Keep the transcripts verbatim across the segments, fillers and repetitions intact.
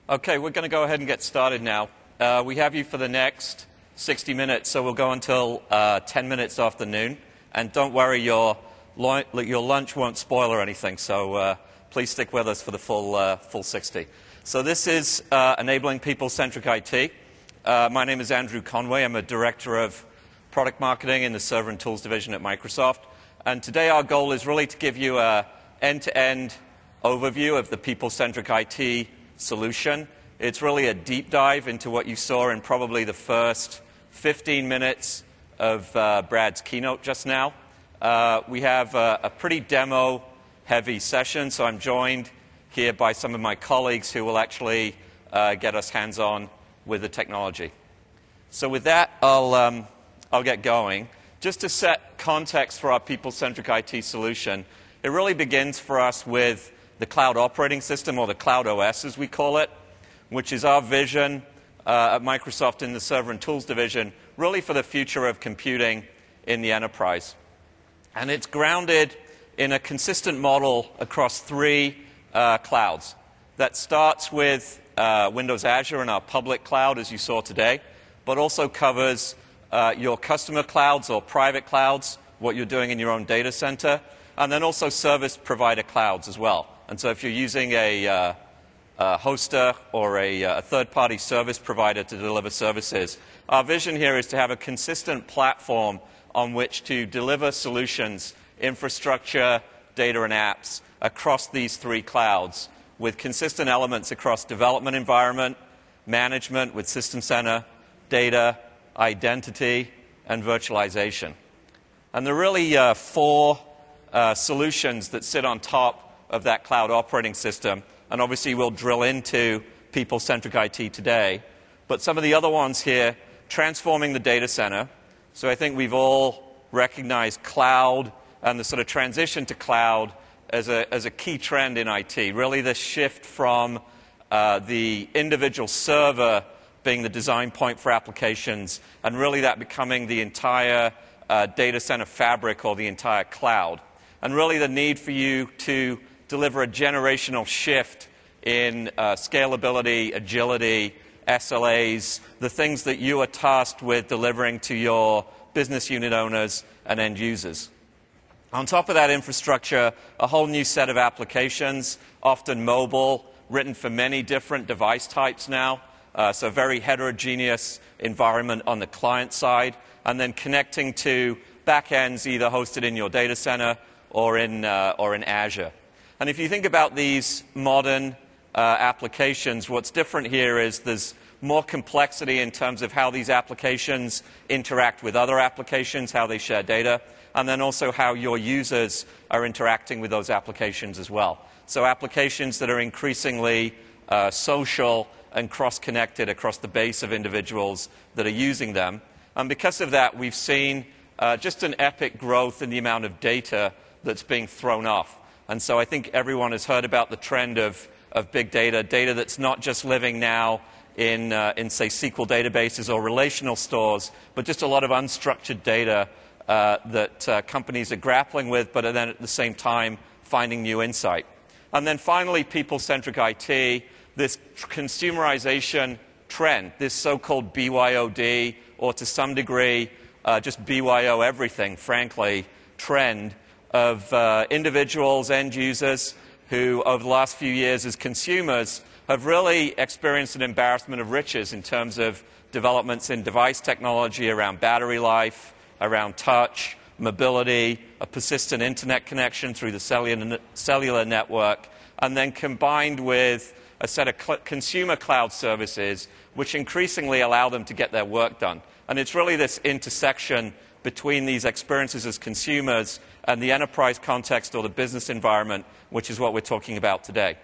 Okay, we're going to go ahead and get started now. Uh, we have you for the next sixty minutes, so we'll go until uh, ten minutes after noon. And don't worry, your, your lunch won't spoil or anything, so uh, please stick with us for the full, uh, full sixty. So this is uh, Enabling People-Centric I T. Uh, my name is Andrew Conway. I'm a Director of Product Marketing in the Server and Tools Division at Microsoft. And today our goal is really to give you an end-to-end overview of the People-Centric I T solution. It's really a deep dive into what you saw in probably the first fifteen minutes of uh, Brad's keynote just now. Uh, we have a, a pretty demo-heavy session, so I'm joined here by some of my colleagues who will actually uh, get us hands-on with the technology. So with that, I'll, um, I'll get going. Just to set context for our People-Centric I T solution, it really begins for us with the cloud operating system, or the Cloud O S as we call it, which is our vision uh, at Microsoft in the Server and Tools Division, really for the future of computing in the enterprise. And it's grounded in a consistent model across three uh, clouds. That starts with uh, Windows Azure and our public cloud, as you saw today, but also covers uh, your customer clouds or private clouds, what you're doing in your own data center, and then also service provider clouds as well. And so if you're using a, uh, a hoster or a, a third-party service provider to deliver services, our vision here is to have a consistent platform on which to deliver solutions, infrastructure, data, and apps across these three clouds with consistent elements across development environment, management with System Center, data, identity, and virtualization. And there are really uh, four uh, solutions that sit on top of that cloud operating system, and obviously we'll drill into People-Centric I T today. But some of the other ones here, transforming the data center. So I think we've all recognized cloud and the sort of transition to cloud as a, as a key trend in I T. Really the shift from uh, the individual server being the design point for applications, and really that becoming the entire uh, data center fabric or the entire cloud. And really the need for you to deliver a generational shift in uh, scalability, agility, S L As, the things that you are tasked with delivering to your business unit owners and end users. On top of that infrastructure, a whole new set of applications, often mobile, written for many different device types now, uh, so very heterogeneous environment on the client side, and then connecting to backends either hosted in your data center or in, uh, or in Azure. And if you think about these modern uh, applications, what's different here is there's more complexity in terms of how these applications interact with other applications, how they share data, and then also how your users are interacting with those applications as well. So applications that are increasingly uh, social and cross-connected across the base of individuals that are using them. And because of that, we've seen uh, just an epic growth in the amount of data that's being thrown off. And so I think everyone has heard about the trend of, of big data, data that's not just living now in, uh, in, say, S Q L databases or relational stores, but just a lot of unstructured data uh, that uh, companies are grappling with, but are then at the same time finding new insight. And then finally, People-Centric I T, this consumerization trend, this so-called B Y O D, or to some degree, uh, just B Y O everything, frankly, trend of uh, individuals, end users, who over the last few years as consumers have really experienced an embarrassment of riches in terms of developments in device technology around battery life, around touch, mobility, a persistent internet connection through the cellular, cellular network, and then combined with a set of cl- consumer cloud services which increasingly allow them to get their work done. And it's really this intersection between these experiences as consumers and the enterprise context or the business environment, which is what we're talking about today.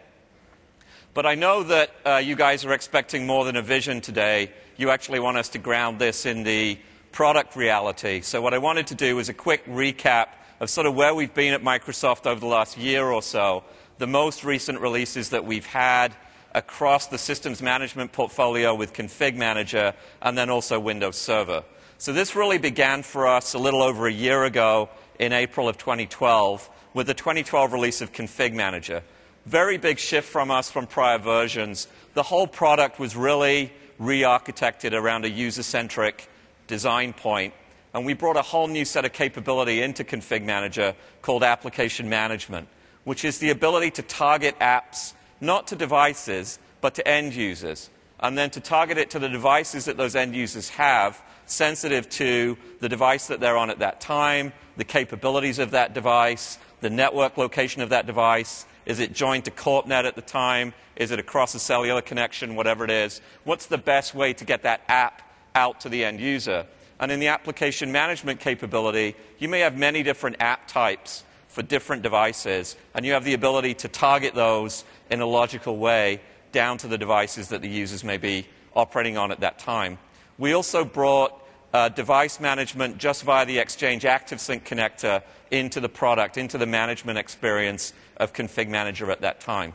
But I know that uh, you guys are expecting more than a vision today. You actually want us to ground this in the product reality. So what I wanted to do was a quick recap of sort of where we've been at Microsoft over the last year or so, the most recent releases that we've had across the systems management portfolio with Config Manager, and then also Windows Server. So this really began for us a little over a year ago in April of twenty twelve with the twenty twelve release of Config Manager. Very big shift from us from prior versions. The whole product was really re-architected around a user-centric design point, and we brought a whole new set of capability into Config Manager called Application Management, which is the ability to target apps not to devices, but to end users, and then to target it to the devices that those end users have, sensitive to the device that they're on at that time, the capabilities of that device, the network location of that device. Is it joined to CorpNet at the time? Is it across a cellular connection, whatever it is? What's the best way to get that app out to the end user? And in the application management capability, you may have many different app types for different devices, and you have the ability to target those in a logical way down to the devices that the users may be operating on at that time. We also brought uh, device management just via the Exchange ActiveSync connector into the product, into the management experience of Config Manager at that time.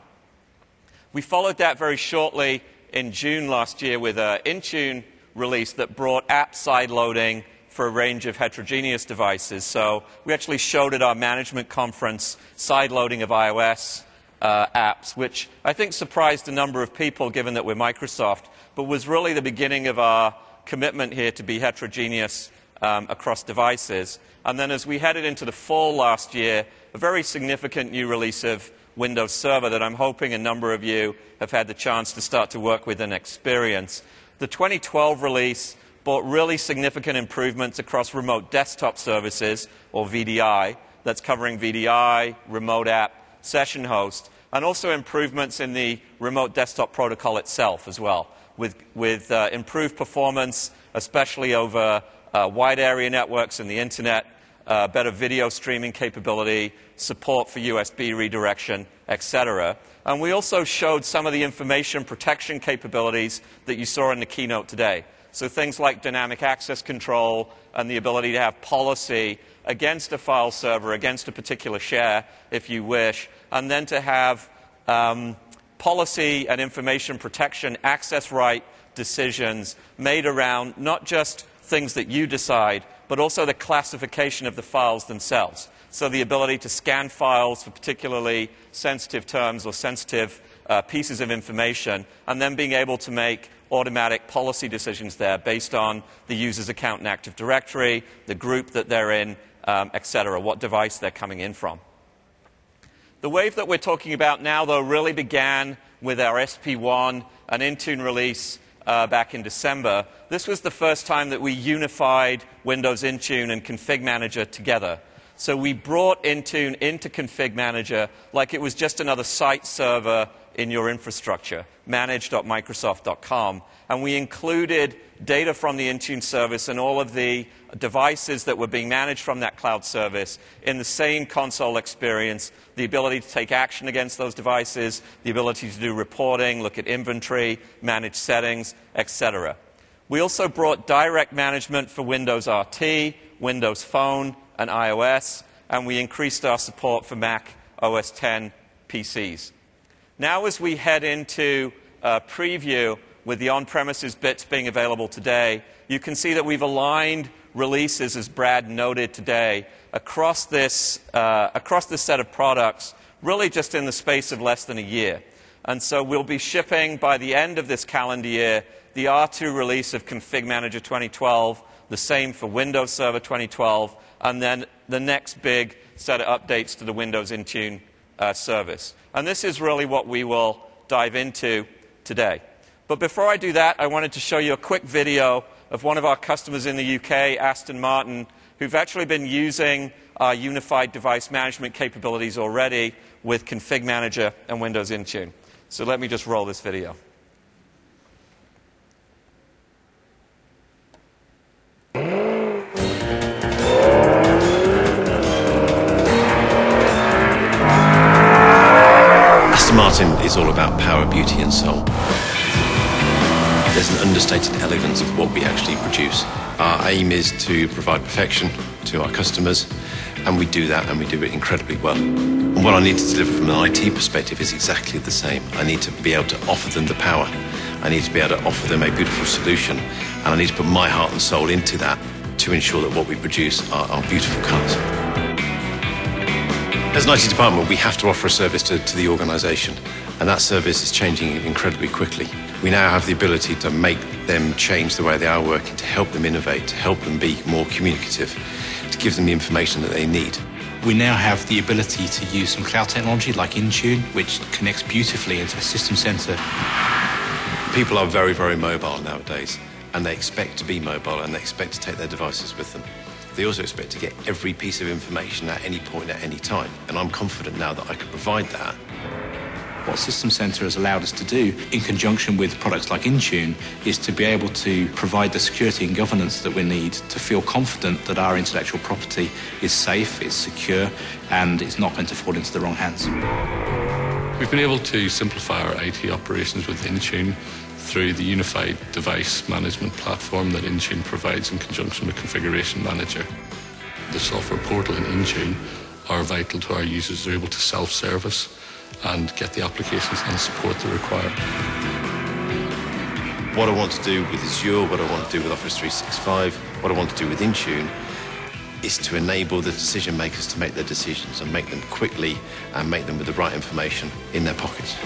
We followed that very shortly in June last year with an Intune release that brought app side loading for a range of heterogeneous devices. So we actually showed at our management conference side loading of iOS uh, apps, which I think surprised a number of people given that we're Microsoft, but was really the beginning of our commitment here to be heterogeneous um, across devices. And then as we headed into the fall last year, a very significant new release of Windows Server that I'm hoping a number of you have had the chance to start to work with and experience. The twenty twelve release brought really significant improvements across remote desktop services, or V D I, that's covering V D I, remote app, session host, and also improvements in the remote desktop protocol itself as well, with, with uh, improved performance, especially over uh, wide area networks and the internet, uh, better video streaming capability, support for U S B redirection, et cetera. And we also showed some of the information protection capabilities that you saw in the keynote today. So things like dynamic access control and the ability to have policy against a file server, against a particular share, if you wish, and then to have um, policy and information protection access right decisions made around not just things that you decide, but also the classification of the files themselves. So the ability to scan files for particularly sensitive terms or sensitive uh, pieces of information, and then being able to make automatic policy decisions there based on the user's account in Active Directory, the group that they're in, um, et cetera, what device they're coming in from. The wave that we're talking about now, though, really began with our S P one and Intune release uh, back in December. This was the first time that we unified Windows Intune and Config Manager together. So we brought Intune into Config Manager like it was just another site server in your infrastructure, manage dot microsoft dot com. And we included data from the Intune service and all of the devices that were being managed from that cloud service in the same console experience, the ability to take action against those devices, the ability to do reporting, look at inventory, manage settings, et cetera. We also brought direct management for Windows R T, Windows Phone, and iOS, and we increased our support for Mac O S ten P Cs. Now as we head into uh, preview with the on-premises bits being available today, you can see that we've aligned releases, as Brad noted today, across this, uh, across this set of products, really just in the space of less than a year. And so we'll be shipping by the end of this calendar year the R two release of Config Manager twenty twelve, the same for Windows Server twenty twelve, and then the next big set of updates to the Windows Intune uh, service. And this is really what we will dive into today. But before I do that, I wanted to show you a quick video of one of our customers in the U K, Aston Martin, who've actually been using our unified device management capabilities already with Config Manager and Windows Intune. So let me just roll this video. Aston Martin is all about power, beauty and soul. There's an understated elegance of what we actually produce. Our aim is to provide perfection to our customers, and we do that, and we do it incredibly well. And what I need to deliver from an I T perspective is exactly the same. I need to be able to offer them the power. I need to be able to offer them a beautiful solution, and I need to put my heart and soul into that to ensure that what we produce are, are beautiful colours. As an I T department, we have to offer a service to, to the organisation, and that service is changing incredibly quickly. We now have the ability to make them change the way they are working, to help them innovate, to help them be more communicative, to give them the information that they need. We now have the ability to use some cloud technology like Intune, which connects beautifully into a system centre. People are very, very mobile nowadays, and they expect to be mobile, and they expect to take their devices with them. They also expect to get every piece of information at any point, at any time, and I'm confident now that I can provide that. What System Centre has allowed us to do, in conjunction with products like Intune, is to be able to provide the security and governance that we need to feel confident that our intellectual property is safe, is secure, and is not going to fall into the wrong hands. We've been able to simplify our I T operations with Intune through the unified device management platform that Intune provides in conjunction with Configuration Manager. The software portal in Intune are vital to our users. They're able to self-service and get the applications and support they require. What I want to do with Azure, what I want to do with Office three sixty-five, what I want to do with Intune is to enable the decision makers to make their decisions and make them quickly and make them with the right information in their pockets.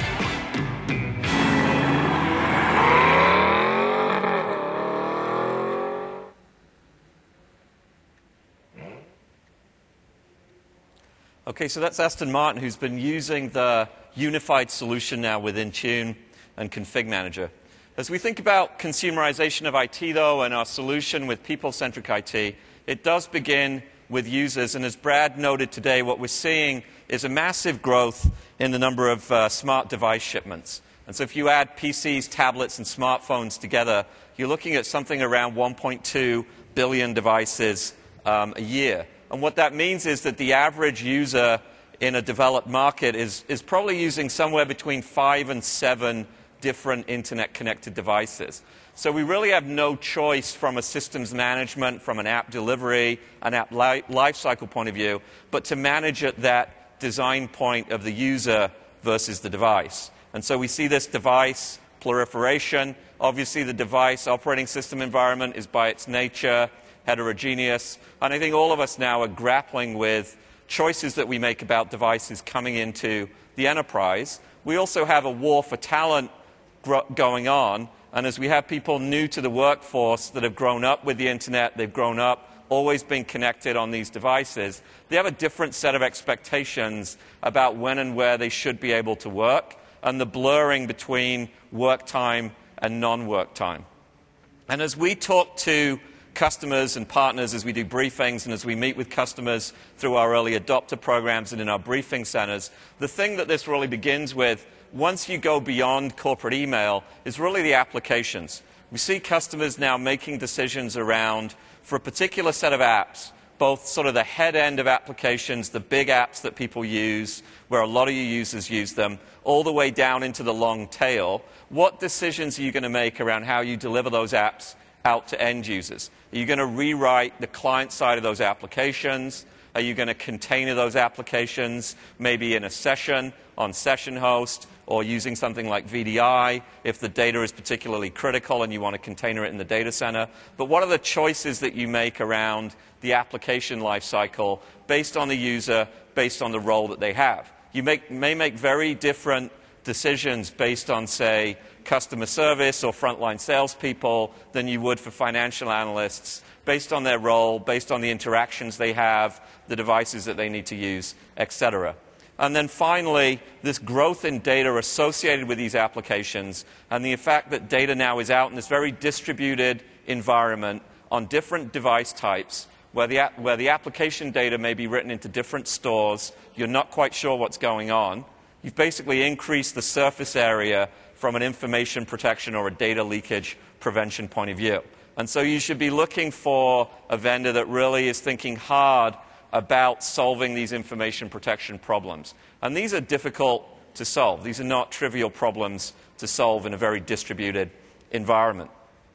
Okay, so that's Aston Martin, who's been using the unified solution now with Intune and Config Manager. As we think about consumerization of I T, though, and our solution with people-centric I T, it does begin with users. And as Brad noted today, what we're seeing is a massive growth in the number of uh, smart device shipments. And so if you add P Cs, tablets, and smartphones together, you're looking at something around one point two billion devices um, a year. And what that means is that the average user in a developed market is, is probably using somewhere between five and seven different internet-connected devices. So we really have no choice from a systems management, from an app delivery, an app li lifecycle point of view, but to manage at that design point of the user versus the device. And so we see this device proliferation. Obviously, the device operating system environment is by its nature heterogeneous, and I think all of us now are grappling with choices that we make about devices coming into the enterprise. We also have a war for talent going on, and as we have people new to the workforce that have grown up with the internet, they've grown up, always been connected on these devices, they have a different set of expectations about when and where they should be able to work, and the blurring between work time and non-work time. And as we talk to customers and partners, as we do briefings and as we meet with customers through our early adopter programs and in our briefing centers, the thing that this really begins with, once you go beyond corporate email, is really the applications. We see customers now making decisions around, for a particular set of apps, both sort of the head end of applications, the big apps that people use, where a lot of your users use them, all the way down into the long tail. What decisions are you going to make around how you deliver those apps out to end users? Are you going to rewrite the client side of those applications? Are you going to container those applications, maybe in a session, on session host, or using something like V D I if the data is particularly critical and you want to container it in the data center? But what are the choices that you make around the application lifecycle based on the user, based on the role that they have? You make, may make very different decisions based on, say, customer service or frontline salespeople than you would for financial analysts, based on their role, based on the interactions they have, the devices that they need to use, et cetera. And then finally, this growth in data associated with these applications and the fact that data now is out in this very distributed environment on different device types where the, where the application data may be written into different stores, you're not quite sure what's going on. You've basically increased the surface area from an information protection or a data leakage prevention point of view. And so you should be looking for a vendor that really is thinking hard about solving these information protection problems. And these are difficult to solve. These are not trivial problems to solve in a very distributed environment.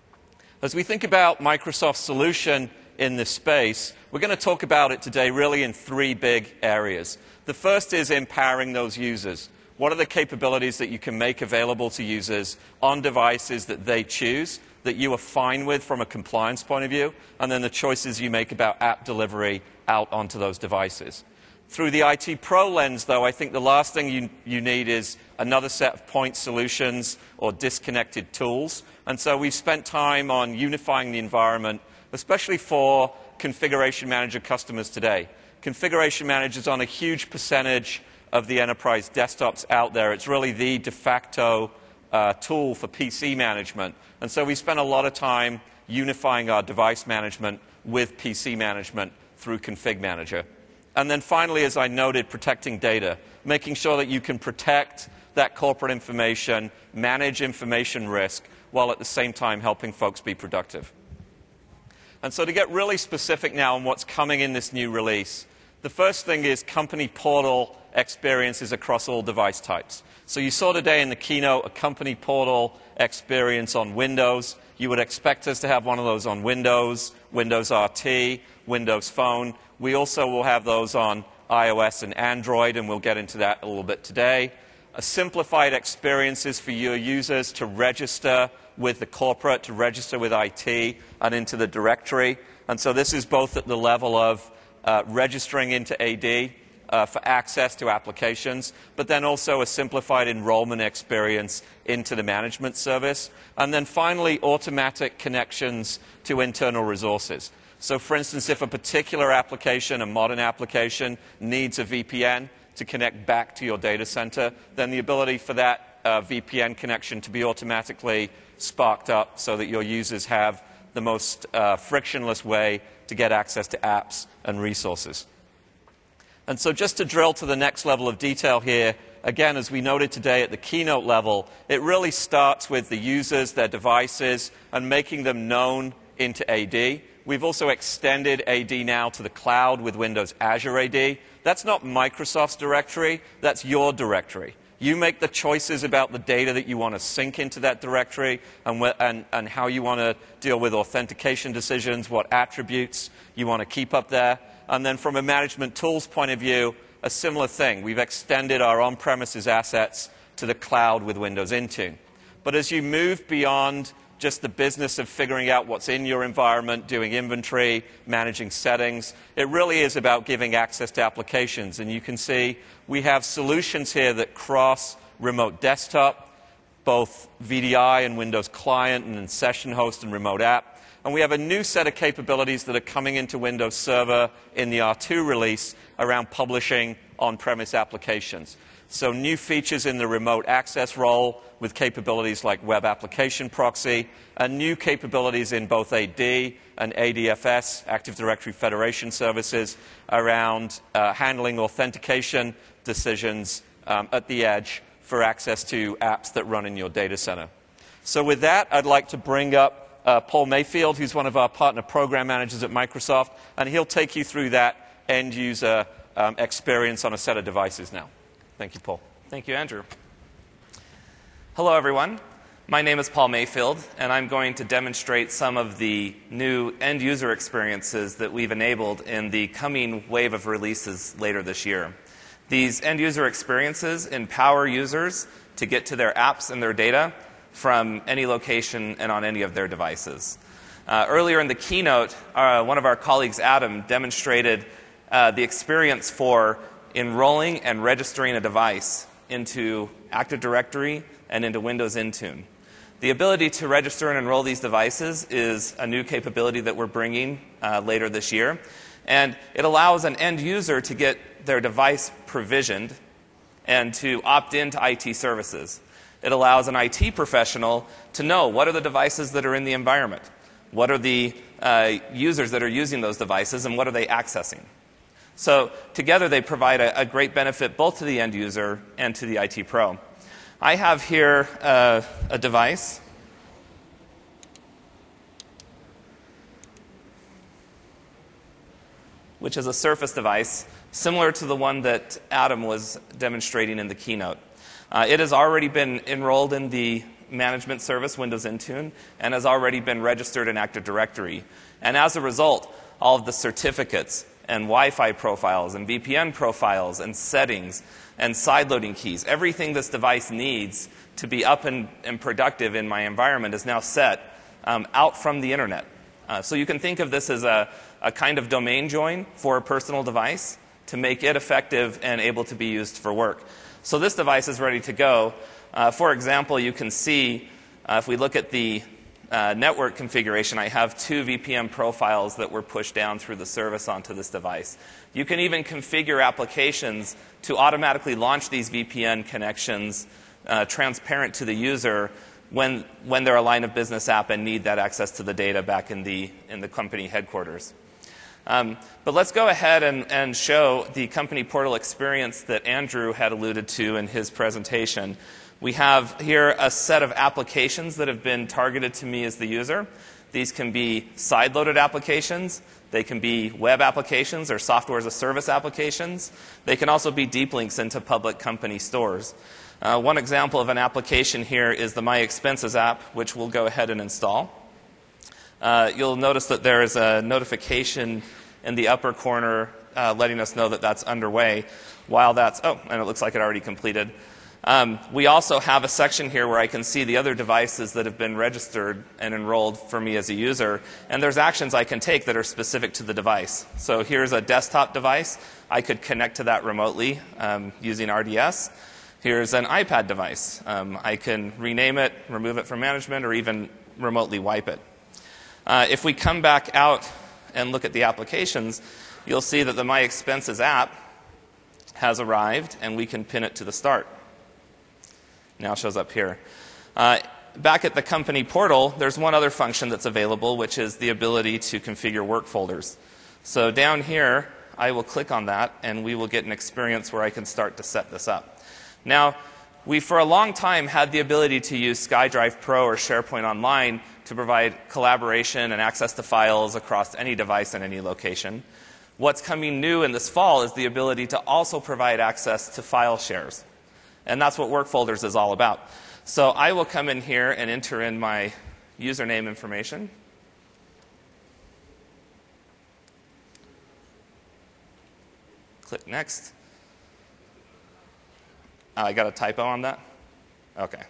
As we think about Microsoft's solution in this space, we're going to talk about it today really in three big areas. The first is empowering those users. What are the capabilities that you can make available to users on devices that they choose, that you are fine with from a compliance point of view, and then the choices you make about app delivery out onto those devices. Through the I T Pro lens, though, I think the last thing you, you need is another set of point solutions or disconnected tools. And so we've spent time on unifying the environment, especially for Configuration Manager customers today. Configuration Manager is on a huge percentage of the enterprise desktops out there. It's really the de facto uh, tool for P C management. And so we spent a lot of time unifying our device management with P C management through Config Manager. And then finally, as I noted, protecting data, making sure that you can protect that corporate information, manage information risk, while at the same time helping folks be productive. And so to get really specific now on what's coming in this new release, the first thing is company portal experiences across all device types. So you saw today in the keynote a company portal experience on Windows. You would expect us to have one of those on Windows, Windows R T, Windows Phone. We also will have those on iOS and Android, and we'll get into that a little bit today. A simplified experiences for your users to register with the corporate, to register with I T, and into the directory. And so this is both at the level of uh, registering into A D uh, for access to applications, but then also a simplified enrollment experience into the management service. And then finally, automatic connections to internal resources. So for instance, if a particular application, a modern application, needs a V P N to connect back to your data center, then the ability for that uh, V P N connection to be automatically sparked up so that your users have the most uh, frictionless way to get access to apps and resources. And so just to drill to the next level of detail here, again, as we noted today at the keynote level, it really starts with the users, their devices, and making them known into A D. We've also extended A D now to the cloud with Windows Azure A D. That's not Microsoft's directory, that's your directory. You make the choices about the data that you want to sync into that directory and, and, and how you want to deal with authentication decisions, what attributes you want to keep up there. And then from a management tools point of view, a similar thing. We've extended our on-premises assets to the cloud with Windows Intune. But as you move beyond just the business of figuring out what's in your environment, doing inventory, managing settings, it really is about giving access to applications. And you can see we have solutions here that cross remote desktop, both V D I and Windows Client, and then Session Host and Remote App. And we have a new set of capabilities that are coming into Windows Server in the R two release around publishing on-premise applications. So new features in the remote access role with capabilities like web application proxy, and new capabilities in both A D and A D F S, Active Directory Federation services, around uh, handling authentication decisions um, at the edge for access to apps that run in your data center. So with that, I'd like to bring up uh, Paul Mayfield, who's one of our partner program managers at Microsoft, and he'll take you through that end-user um, experience on a set of devices now. Thank you, Paul. Thank you, Andrew. Hello, everyone. My name is Paul Mayfield, and I'm going to demonstrate some of the new end-user experiences that we've enabled in the coming wave of releases later this year. These end-user experiences empower users to get to their apps and their data from any location and on any of their devices. Uh, earlier in the keynote, uh, one of our colleagues, Adam, demonstrated uh, the experience for enrolling and registering a device into Active Directory and into Windows Intune. The ability to register and enroll these devices is a new capability that we're bringing uh, later this year. And it allows an end user to get their device provisioned and to opt into I T services. It allows an I T professional to know what are the devices that are in the environment, what are the uh, users that are using those devices, and what are they accessing. So together they provide a, a great benefit both to the end user and to the I T pro. I have here uh, a device which is a Surface device similar to the one that Adam was demonstrating in the keynote. Uh, it has already been enrolled in the management service, Windows Intune, and has already been registered in Active Directory. And as a result, all of the certificates and Wi-Fi profiles and V P N profiles and settings and sideloading keys, everything this device needs to be up and, and productive in my environment is now set um, out from the internet. Uh, so you can think of this as a, a kind of domain join for a personal device to make it effective and able to be used for work. So this device is ready to go. Uh, for example, you can see, uh, if we look at the uh, network configuration, I have two V P N profiles that were pushed down through the service onto this device. You can even configure applications to automatically launch these V P N connections uh, transparent to the user when, when they're a line of business app and need that access to the data back in the, in the company headquarters. Um, but let's go ahead and, and show the company portal experience that Andrew had alluded to in his presentation. We have here a set of applications that have been targeted to me as the user. These can be side-loaded applications. They can be web applications or software as a service applications. They can also be deep links into public company stores. Uh, one example of an application here is the My Expenses app, which we'll go ahead and install. Uh, you'll notice that there is a notification in the upper corner uh, letting us know that that's underway. While that's, oh, and it looks like it already completed. Um, we also have a section here where I can see the other devices that have been registered and enrolled for me as a user. And there's actions I can take that are specific to the device. So here's a desktop device. I could connect to that remotely um, using R D S. Here's an iPad device. Um, I can rename it, remove it from management, or even remotely wipe it. Uh, if we come back out and look at the applications, you'll see that the My Expenses app has arrived, and we can pin it to the start. Now shows up here. Uh, back at the company portal, there's one other function that's available, which is the ability to configure work folders. So down here, I will click on that, and we will get an experience where I can start to set this up. Now, we for a long time had the ability to use SkyDrive Pro or SharePoint Online to provide collaboration and access to files across any device in any location. What's coming new in this fall is the ability to also provide access to file shares. And that's what Work Folders is all about. So I will come in here and enter in my username information. Click Next. Oh, I got a typo on that? Okay.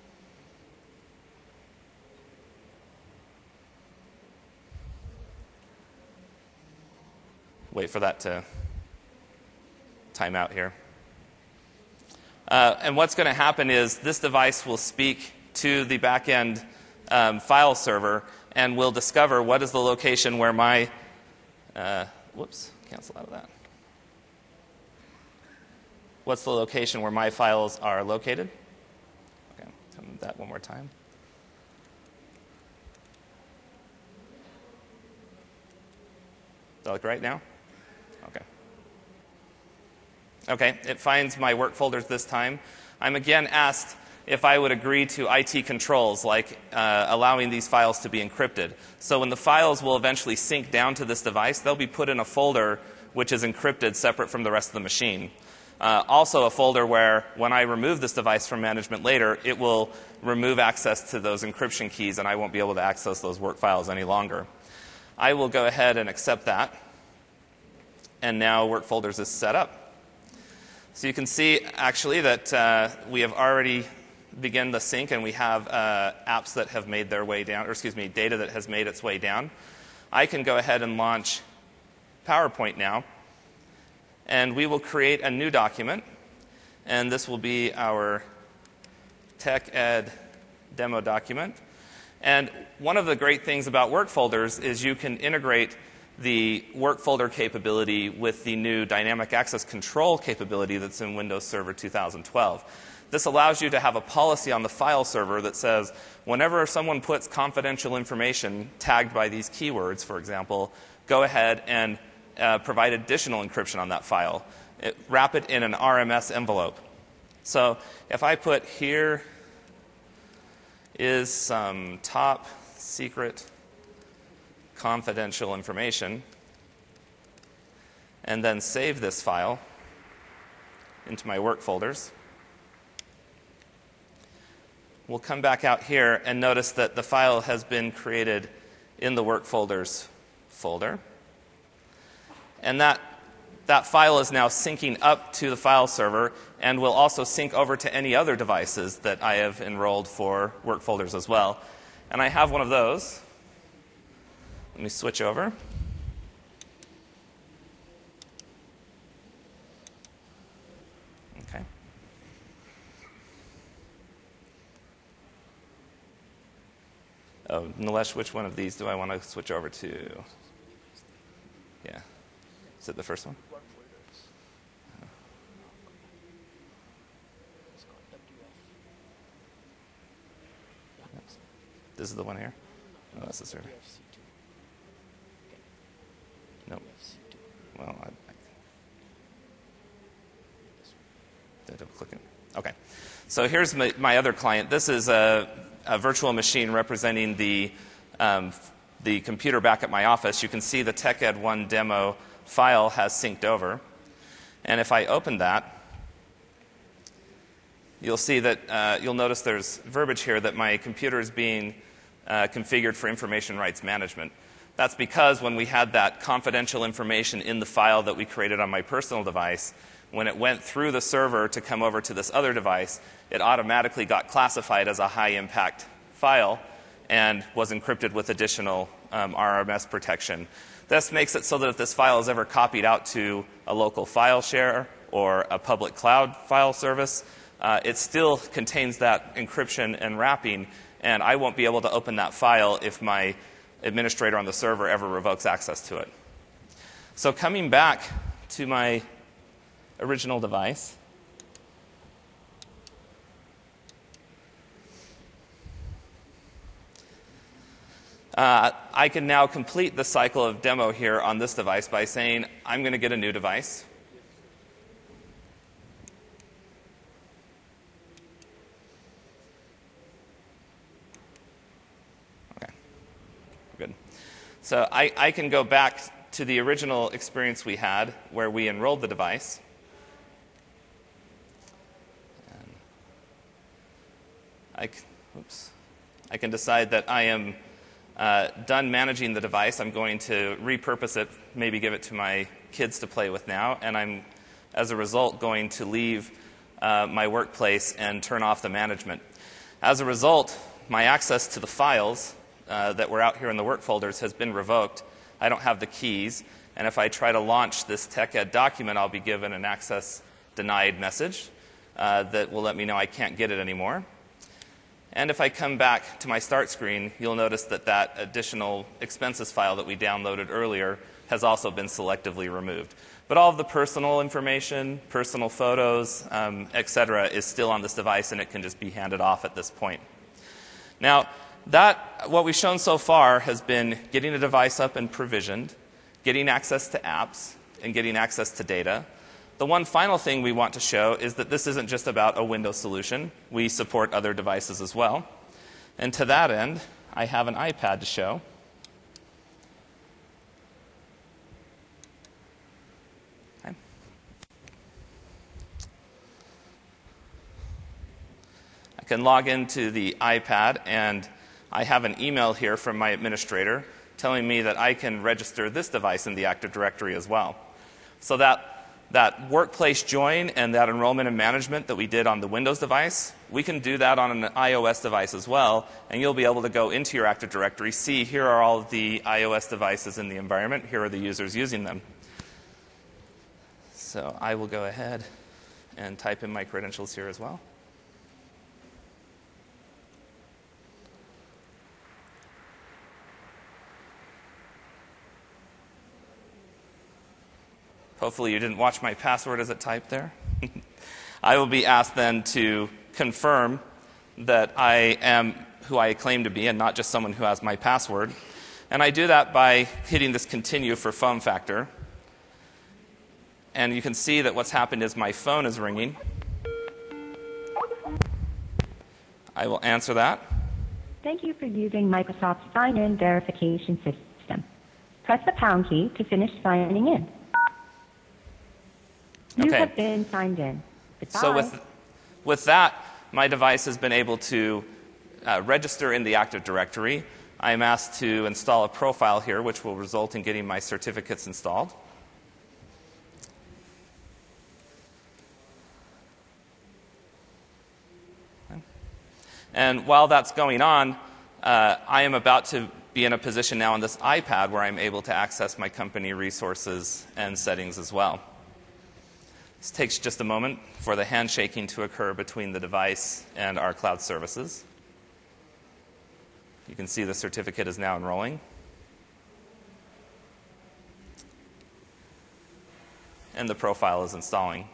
Wait for that to time out here. Uh, and what's going to happen is this device will speak to the back-end um, file server and will discover what is the location where my, uh, whoops, cancel out of that. What's the location where my files are located? Okay, tell me that one more time. Does that look right now? Okay. Okay, it finds my work folders this time. I'm again asked if I would agree to I T controls, like uh, allowing these files to be encrypted. So when the files will eventually sync down to this device, they'll be put in a folder which is encrypted separate from the rest of the machine. Uh, also a folder where when I remove this device from management later, it will remove access to those encryption keys and I won't be able to access those work files any longer. I will go ahead and accept that. And now Work Folders is set up. So you can see actually that uh, we have already begun the sync and we have uh, apps that have made their way down, or excuse me, data that has made its way down. I can go ahead and launch PowerPoint now. And we will create a new document. And this will be our TechEd demo document. And one of the great things about Work Folders is you can integrate the work folder capability with the new dynamic access control capability that's in Windows Server two thousand twelve. This allows you to have a policy on the file server that says whenever someone puts confidential information tagged by these keywords, for example, go ahead and uh, provide additional encryption on that file. It, wrap it in an R M S envelope. So if I put here is some top secret confidential information, and then save this file into my work folders. We'll come back out here and notice that the file has been created in the work folders folder. And that, that file is now syncing up to the file server and will also sync over to any other devices that I have enrolled for work folders as well. And I have one of those. Let me switch over. Oh, Nilesh, which one of these do I want to switch over to? Yeah. Is it the first one? This is the one here? Oh, that's the server. Nope. Well, I, I did I click it? Okay. So here's my, my other client. This is a, a virtual machine representing the um, the computer back at my office. You can see the TechEd one demo file has synced over. And if I open that, you'll see that uh, you'll notice there's verbiage here that my computer is being uh, configured for information rights management. That's because when we had that confidential information in the file that we created on my personal device, when it went through the server to come over to this other device, it automatically got classified as a high-impact file and was encrypted with additional um, R M S protection. This makes it so that if this file is ever copied out to a local file share or a public cloud file service, uh, it still contains that encryption and wrapping, and I won't be able to open that file if my administrator on the server ever revokes access to it. So coming back to my original device, Uh, I can now complete the cycle of demo here on this device by saying, I'm going to get a new device. Okay, good. So I, I can go back to the original experience we had where we enrolled the device. And I, oops, I can decide that I am Uh, done managing the device. I'm going to repurpose it, maybe give it to my kids to play with now, and I'm, as a result, going to leave uh, my workplace and turn off the management. As a result, my access to the files uh, that were out here in the work folders has been revoked. I don't have the keys, and if I try to launch this TechEd document, I'll be given an access denied message uh, that will let me know I can't get it anymore. And if I come back to my start screen, you'll notice that that additional expenses file that we downloaded earlier has also been selectively removed. But all of the personal information, personal photos, um, et cetera, is still on this device, and it can just be handed off at this point. Now, that, what we've shown so far has been getting a device up and provisioned, getting access to apps, and getting access to data. The one final thing we want to show is that this isn't just about a Windows solution. We support other devices as well. And to that end, I have an iPad to show. Okay. I can log into the iPad, and I have an email here from my administrator telling me that I can register this device in the Active Directory as well. So that That workplace join and that enrollment and management that we did on the Windows device, we can do that on an iOS device as well, and you'll be able to go into your Active Directory, see here are all of the iOS devices in the environment, here are the users using them. So I will go ahead and type in my credentials here as well. Hopefully you didn't watch my password as it typed there. I will be asked then to confirm that I am who I claim to be and not just someone who has my password. And I do that by hitting this continue for phone factor. And you can see that what's happened is my phone is ringing. I will answer that. Thank you for using Microsoft's sign-in verification system. Press the pound key to finish signing in. You Okay. have been signed in. Goodbye. So with, with that, my device has been able to uh, register in the Active Directory. I am asked to install a profile here, which will result in getting my certificates installed. Okay. And while that's going on, uh, I am about to be in a position now on this iPad where I'm able to access my company resources and settings as well. This takes just a moment for the handshaking to occur between the device and our cloud services. You can see the certificate is now enrolling. And the profile is installing.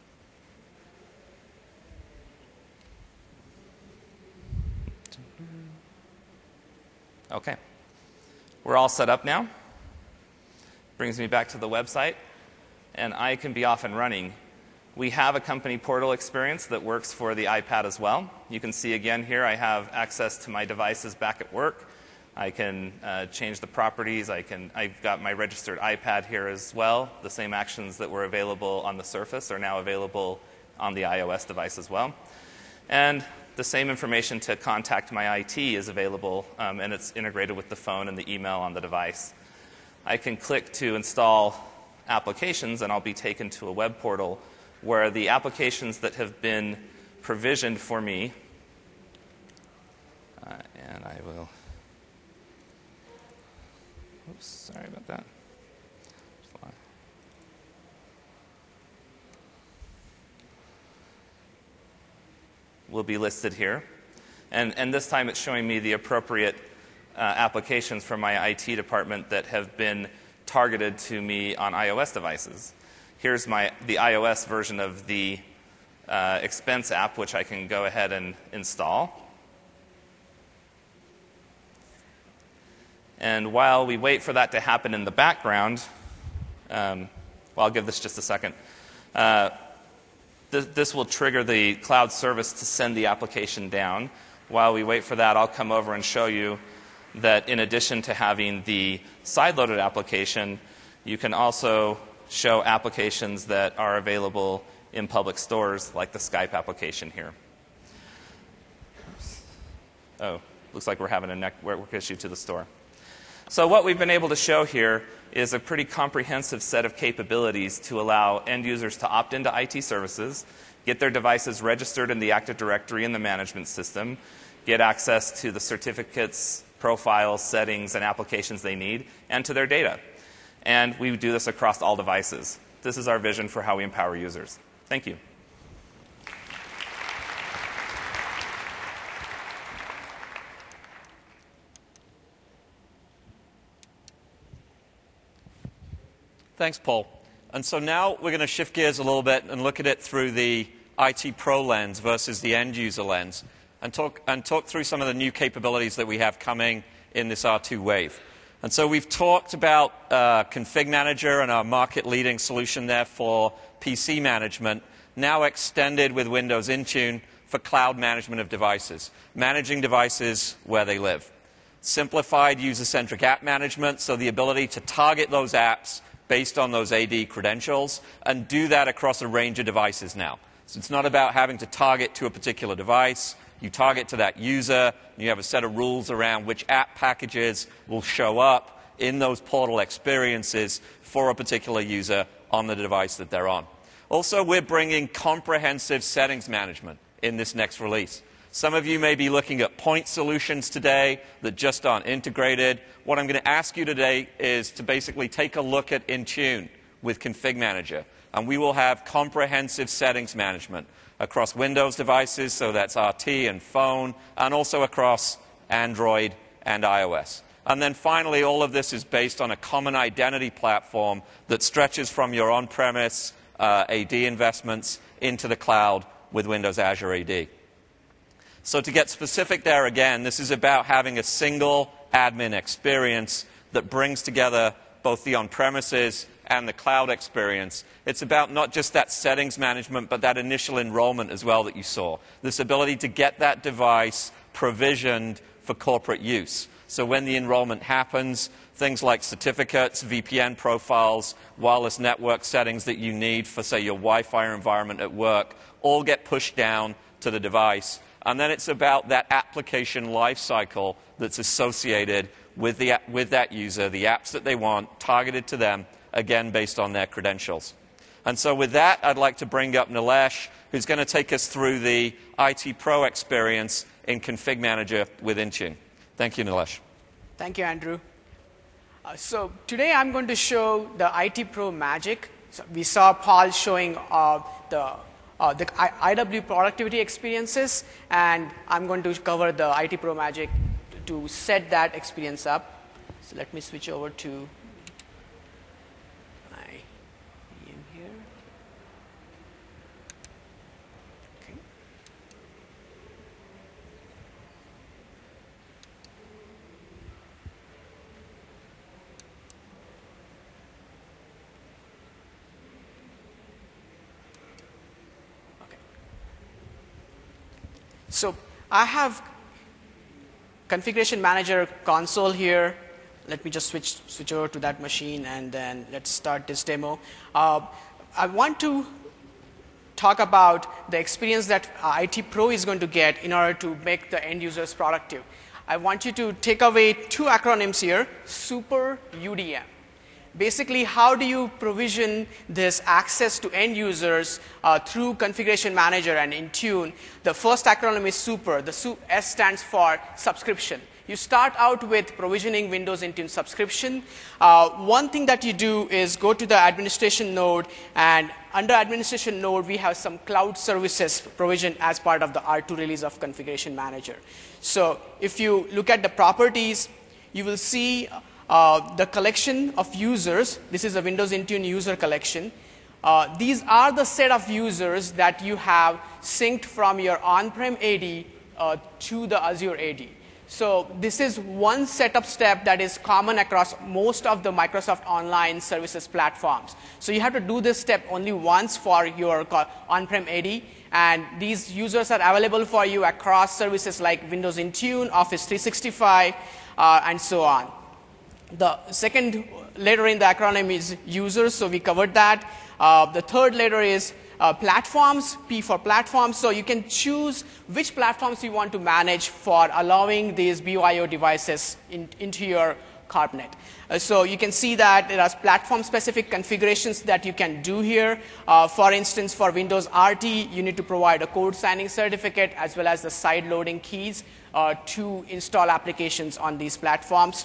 Okay. We're all set up now. Brings me back to the website, and I can be off and running. We have a company portal experience that works for the iPad as well. You can see again here I have access to my devices back at work. I can uh, change the properties. I can, I've got my registered iPad here as well. The same actions that were available on the Surface are now available on the iOS device as well. And the same information to contact my I T is available, um, and it's integrated with the phone and the email on the device. I can click to install applications, and I'll be taken to a web portal where the applications that have been provisioned for me, uh, and I will, oops, sorry about that. Will be listed here. And, and this time it's showing me the appropriate uh, applications from my I T department that have been targeted to me on iOS devices. Here's my, the iOS version of the uh, expense app, which I can go ahead and install. And while we wait for that to happen in the background, um, well, I'll give this just a second. Uh, th this will trigger the cloud service to send the application down. While we wait for that, I'll come over and show you that in addition to having the side-loaded application, you can also show applications that are available in public stores, like the Skype application here. Oh, looks like we're having a network issue to the store. So what we've been able to show here is a pretty comprehensive set of capabilities to allow end users to opt into I T services, get their devices registered in the Active Directory in the management system, get access to the certificates, profiles, settings, and applications they need, and to their data. And we do this across all devices. This is our vision for how we empower users. Thank you. Thanks, Paul. And so now we're going to shift gears a little bit and look at it through the I T pro lens versus the end user lens, and talk, and talk through some of the new capabilities that we have coming in this R two wave. And so we've talked about uh, Config Manager and our market-leading solution there for P C management, now extended with Windows Intune for cloud management of devices, managing devices where they live. Simplified user-centric app management, so the ability to target those apps based on those A D credentials and do that across a range of devices now. So it's not about having to target to a particular device. You target to that user, and you have a set of rules around which app packages will show up in those portal experiences for a particular user on the device that they're on. Also, we're bringing comprehensive settings management in this next release. Some of you may be looking at point solutions today that just aren't integrated. What I'm going to ask you today is to basically take a look at Intune with Config Manager, and we will have comprehensive settings management across Windows devices, so that's R T and phone, and also across Android and iOS. And then finally, all of this is based on a common identity platform that stretches from your on-premise uh, A D investments into the cloud with Windows Azure A D. So to get specific there again, this is about having a single admin experience that brings together both the on-premises and the cloud experience. It's about not just that settings management, but that initial enrollment as well that you saw. This ability to get that device provisioned for corporate use. So when the enrollment happens, things like certificates, V P N profiles, wireless network settings that you need for, say, your Wi-Fi environment at work, all get pushed down to the device. And then it's about that application lifecycle that's associated with, the, with that user, the apps that they want, targeted to them, again, based on their credentials. And so with that, I'd like to bring up Nilesh, who's going to take us through the I T Pro experience in Config Manager with Intune. Thank you, Nilesh. Thank you, Andrew. Uh, so today I'm going to show the I T Pro magic. So we saw Paul showing uh, the Uh, the I W productivity experiences, and I'm going to cover the I T Pro magic to set that experience up. So let me switch over to my V M here. Okay. Okay. So I have Configuration Manager console here. Let me just switch, switch over to that machine, and then let's start this demo. Uh, I want to talk about the experience that I T Pro is going to get in order to make the end users productive. I want you to take away two acronyms here, Super U D M. Basically, how do you provision this access to end users uh, through Configuration Manager and Intune? The first acronym is Super. The su S stands for subscription. You start out with provisioning Windows Intune subscription. Uh, one thing that you do is go to the administration node, and under administration node, we have some cloud services provisioned as part of the R two release of Configuration Manager. So if you look at the properties, you will see uh, the collection of users. This is a Windows Intune user collection. Uh, these are the set of users that you have synced from your on-prem A D uh, to the Azure A D. So this is one setup step that is common across most of the Microsoft Online Services platforms. So you have to do this step only once for your on-prem A D, and these users are available for you across services like Windows Intune, Office three sixty-five, uh, and so on. The second letter in the acronym is users, so we covered that. Uh, the third letter is Uh, platforms, P for platforms. So you can choose which platforms you want to manage for allowing these B Y O devices in, into your CarpNet. Uh, so you can see that there are platform-specific configurations that you can do here. Uh, for instance, for Windows R T, you need to provide a code signing certificate as well as the side loading keys uh, to install applications on these platforms.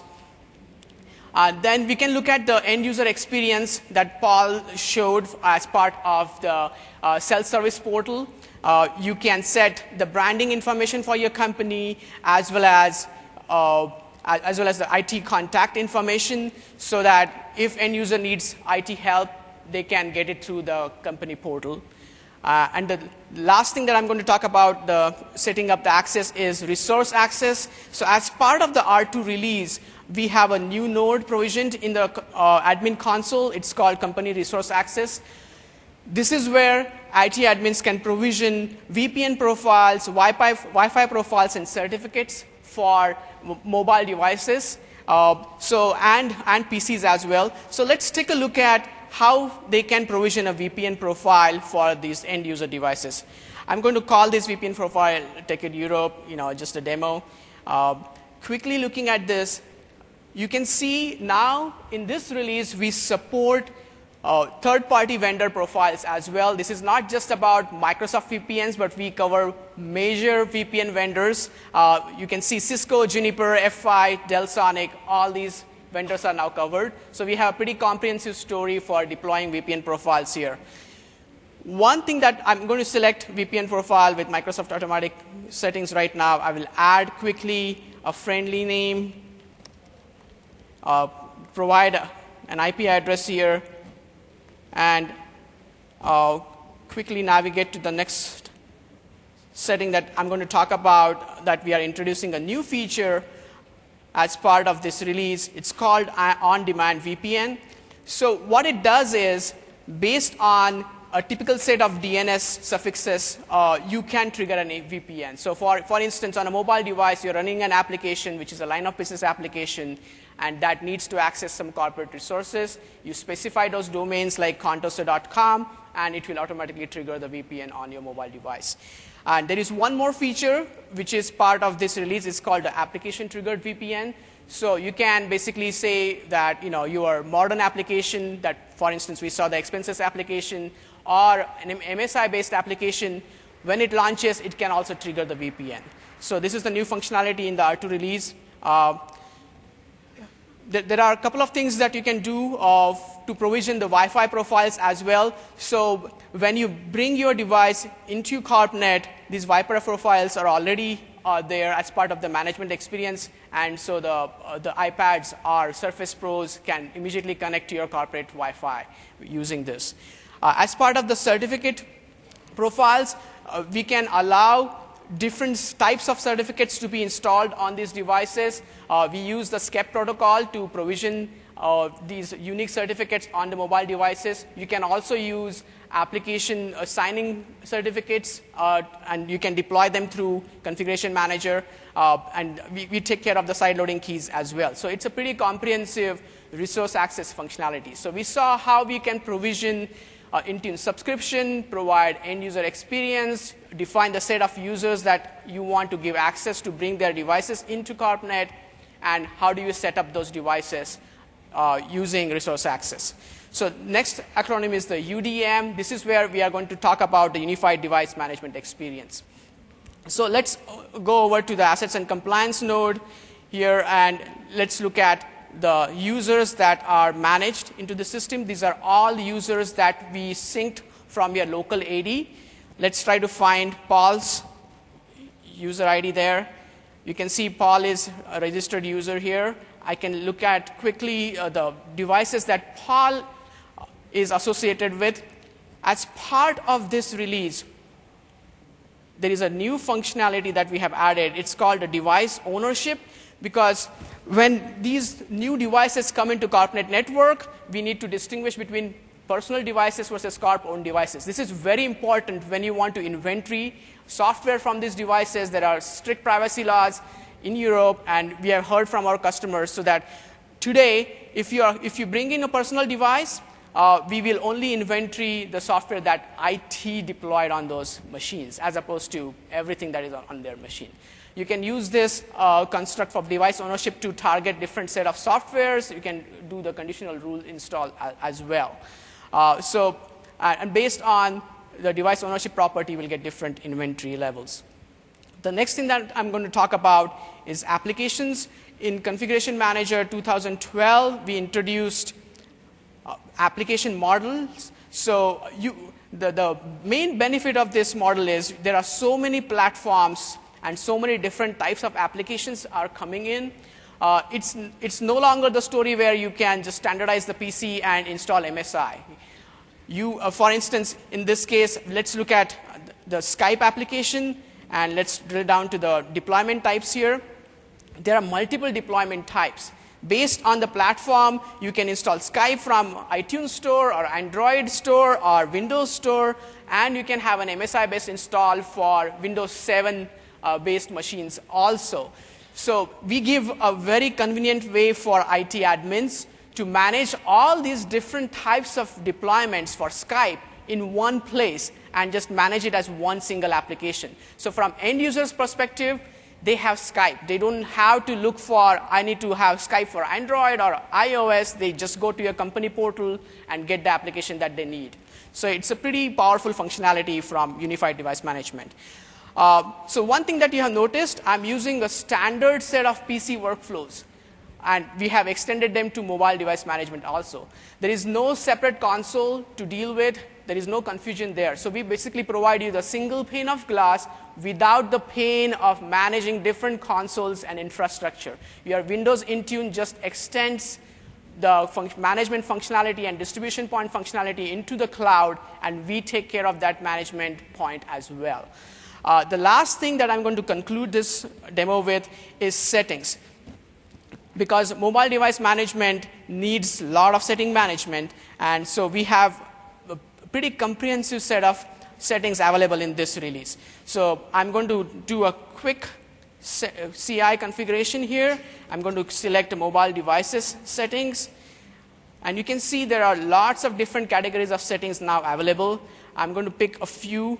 Uh, then we can look at the end user experience that Paul showed as part of the uh, self-service portal. Uh, you can set the branding information for your company as well as uh, as well as the I T contact information, so that if end user needs I T help, they can get it through the company portal. Uh, and the last thing that I'm going to talk about, the setting up the access, is resource access. So as part of the R two release, we have a new node provisioned in the uh, admin console. It's called Company Resource Access. This is where I T admins can provision V P N profiles, Wi-Fi, Wi-Fi profiles, and certificates for mobile devices, uh, so and, and P Cs as well. So let's take a look at how they can provision a V P N profile for these end user devices. I'm going to call this V P N profile Tech Ed Europe, you know, just a demo. Uh, quickly looking at this, you can see now in this release we support uh, third-party vendor profiles as well. This is not just about Microsoft V P Ns, but we cover major V P N vendors. Uh, you can see Cisco, Juniper, F I, Delsonic, all these vendors are now covered. So we have a pretty comprehensive story for deploying V P N profiles here. One thing that I'm going to select V P N profile with Microsoft Automatic settings right now. I will add quickly a friendly name, uh, provide an I P address here, and uh, quickly navigate to the next setting that I'm going to talk about, that we are introducing a new feature as part of this release. It's called On-Demand V P N. So what it does is, based on a typical set of D N S suffixes, uh, you can trigger an V P N. So for, for instance, on a mobile device, you're running an application, which is a line of business application, and that needs to access some corporate resources. You specify those domains like contoso dot com, and it will automatically trigger the V P N on your mobile device. And there is one more feature which is part of this release. It's called the application triggered V P N. So you can basically say that, you know, your modern application that, for instance, we saw the expenses application or an M S I-based application, when it launches, it can also trigger the V P N. So this is the new functionality in the R two release. Uh, There are a couple of things that you can do of, to provision the Wi-Fi profiles as well. So when you bring your device into CarpNet, these Wi-Fi profiles are already are there as part of the management experience, and so the, uh, the iPads or Surface Pros can immediately connect to your corporate Wi-Fi using this. Uh, as part of the certificate profiles, uh, we can allow different types of certificates to be installed on these devices. Uh, we use the SCEP protocol to provision uh, these unique certificates on the mobile devices. You can also use application uh, signing certificates, uh, and you can deploy them through Configuration Manager, uh, and we, we take care of the side loading keys as well. So it's a pretty comprehensive resource access functionality. So we saw how we can provision uh, Intune subscription, provide end user experience, define the set of users that you want to give access to bring their devices into CorpNet, and how do you set up those devices uh, using resource access. So next acronym is the U D M. This is where we are going to talk about the Unified Device Management Experience. So let's go over to the Assets and Compliance node here, and let's look at the users that are managed into the system. These are all users that we synced from your local A D. Let's try to find Paul's user I D there. You can see Paul is a registered user here. I can look at quickly uh, the devices that Paul is associated with. As part of this release, there is a new functionality that we have added. It's called a device ownership, because when these new devices come into CorpNet network, we need to distinguish between personal devices versus Corp-owned devices. This is very important when you want to inventory software from these devices. There are strict privacy laws in Europe, and we have heard from our customers, so that today, if you, are, if you bring in a personal device, uh, we will only inventory the software that I T deployed on those machines, as opposed to everything that is on their machine. You can use this uh, construct of device ownership to target different set of softwares. You can do the conditional rule install as well. Uh, so, uh, and based on the device ownership property, we'll get different inventory levels. The next thing that I'm going to talk about is applications. In Configuration Manager two thousand twelve, we introduced uh, application models. So you, the, the main benefit of this model is there are so many platforms and so many different types of applications are coming in. Uh, it's, it's no longer the story where you can just standardize the P C and install M S I. You, uh, for instance, in this case, let's look at the Skype application, and let's drill down to the deployment types here. There are multiple deployment types. Based on the platform, you can install Skype from iTunes Store or Android Store or Windows Store, and you can have an M S I-based install for Windows seven uh, based machines also. So we give a very convenient way for I T admins to manage all these different types of deployments for Skype in one place and just manage it as one single application. So from end users' perspective, they have Skype. They don't have to look for, I need to have Skype for Android or iOS. They just go to your company portal and get the application that they need. So it's a pretty powerful functionality from Unified Device Management. Uh, so one thing that you have noticed, I'm using a standard set of P C workflows, and we have extended them to mobile device management also. There is no separate console to deal with. There is no confusion there. So we basically provide you the single pane of glass without the pain of managing different consoles and infrastructure. Your Windows Intune just extends the fun- management functionality and distribution point functionality into the cloud, and we take care of that management point as well. Uh, the last thing that I'm going to conclude this demo with is settings. Because mobile device management needs a lot of setting management, and so we have a pretty comprehensive set of settings available in this release. So I'm going to do a quick C I configuration here. I'm going to select mobile devices settings, and you can see there are lots of different categories of settings now available. I'm going to pick a few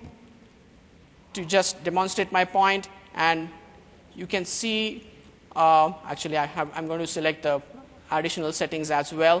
to just demonstrate my point, and you can see Uh, actually, I have, I'm going to select the additional settings as well.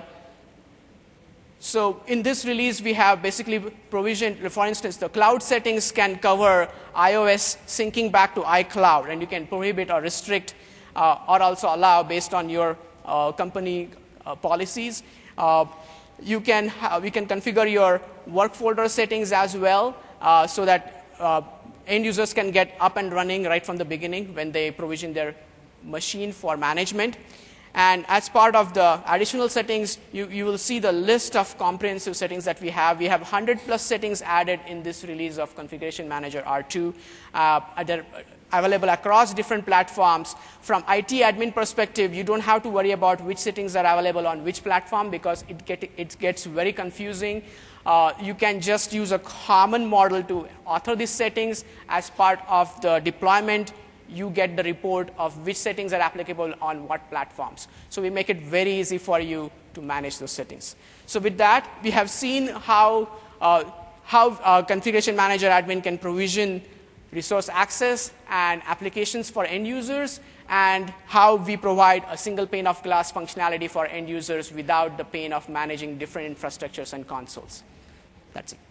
So in this release, we have basically provisioned, for instance, the cloud settings can cover iOS syncing back to iCloud, and you can prohibit or restrict uh, or also allow based on your uh, company uh, policies. Uh, you can ha- we can configure your work folder settings as well, uh, so that uh, end users can get up and running right from the beginning when they provision their machine for management. And as part of the additional settings, you, you will see the list of comprehensive settings that we have. We have one hundred plus settings added in this release of Configuration Manager R two. Uh, they're available across different platforms. From I T admin perspective, you don't have to worry about which settings are available on which platform because it, get, it gets very confusing. Uh, you can just use a common model to author these settings. As part of the deployment, you get the report of which settings are applicable on what platforms. So we make it very easy for you to manage those settings. So with that, we have seen how, uh, how uh, Configuration Manager admin can provision resource access and applications for end users, and how we provide a single pane of glass functionality for end users without the pain of managing different infrastructures and consoles. That's it.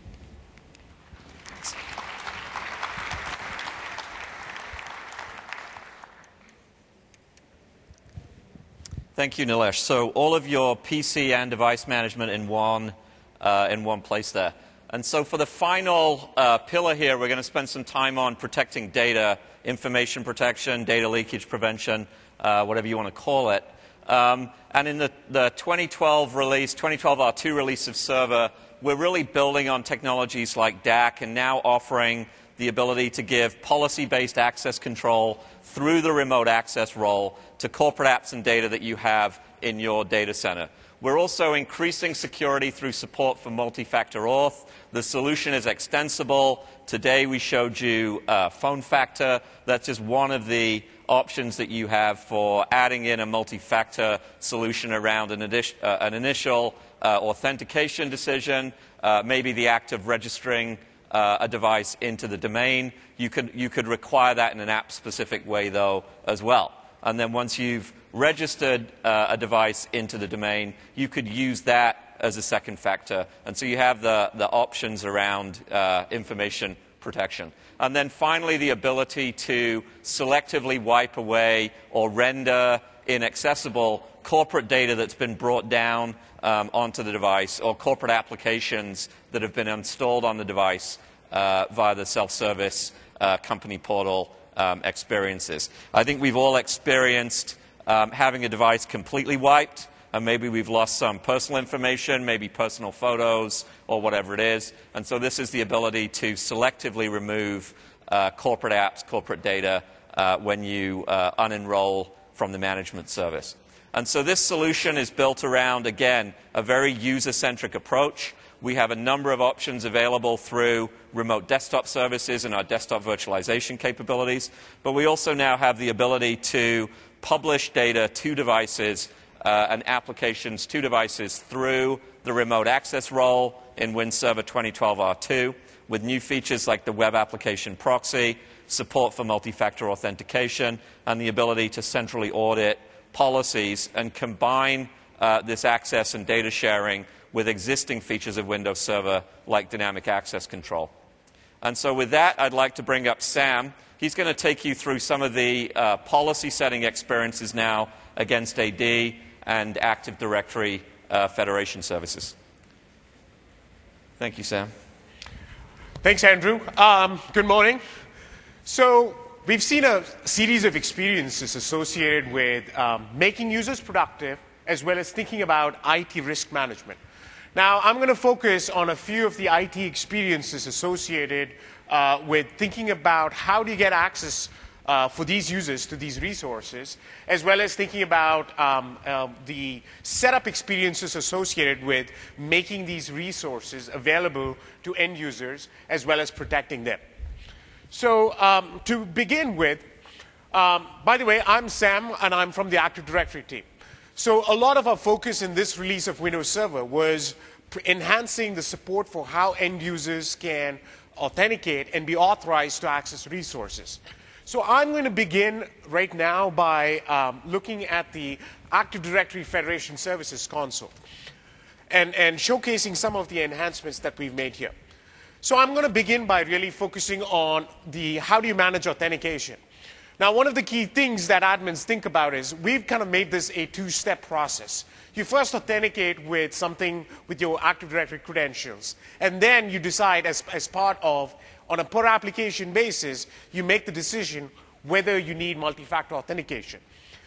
Thank you, Nilesh. So all of your P C and device management in one, uh, in one place there. And so for the final uh, pillar here, we're going to spend some time on protecting data, information protection, data leakage prevention, uh, whatever you want to call it. Um, and in the, the twenty twelve release, twenty twelve R two release of Server, we're really building on technologies like D A C and now offering the ability to give policy-based access control through the remote access role to corporate apps and data that you have in your data center. We're also increasing security through support for multi-factor auth. The solution is extensible. Today we showed you uh, phone factor. That's just one of the options that you have for adding in a multi-factor solution around an, uh, an initial uh, authentication decision, uh, maybe the act of registering uh, a device into the domain. You could, you could require that in an app-specific way, though, as well. And then once you've registered uh, a device into the domain, you could use that as a second factor. And so you have the, the options around uh, information protection. And then finally, the ability to selectively wipe away or render inaccessible corporate data that's been brought down um, onto the device, or corporate applications that have been installed on the device uh, via the self-service uh, company portal um, experiences. I think we've all experienced um, having a device completely wiped, and maybe we've lost some personal information, maybe personal photos, or whatever it is. And so this is the ability to selectively remove uh, corporate apps, corporate data, uh, when you uh, unenroll from the management service. And so this solution is built around, again, a very user-centric approach. We have a number of options available through remote desktop services and our desktop virtualization capabilities. But we also now have the ability to publish data to devices uh, and applications to devices through the remote access role in WinServer twenty twelve R two, with new features like the web application proxy, support for multi-factor authentication, and the ability to centrally audit policies and combine uh, this access and data sharing with existing features of Windows Server like dynamic access control. And so with that, I'd like to bring up Sam. He's going to take you through some of the uh, policy setting experiences now against A D and Active Directory uh, Federation services. Thank you, Sam. Thanks, Andrew. Um, good morning. So we've seen a series of experiences associated with um, making users productive, as well as thinking about I T risk management. Now, I'm going to focus on a few of the I T experiences associated uh, with thinking about how do you get access uh, for these users to these resources, as well as thinking about um, uh, the setup experiences associated with making these resources available to end users, as well as protecting them. So um, to begin with, um, by the way, I'm Sam, and I'm from the Active Directory team. So a lot of our focus in this release of Windows Server was enhancing the support for how end users can authenticate and be authorized to access resources. So I'm going to begin right now by um, looking at the Active Directory Federation Services console and, and showcasing some of the enhancements that we've made here. So I'm going to begin by really focusing on the how do you manage authentication. Now, one of the key things that admins think about is we've kind of made this a two-step process. You first authenticate with something with your Active Directory credentials, and then you decide as, as part of, on a per application basis, you make the decision whether you need multi-factor authentication.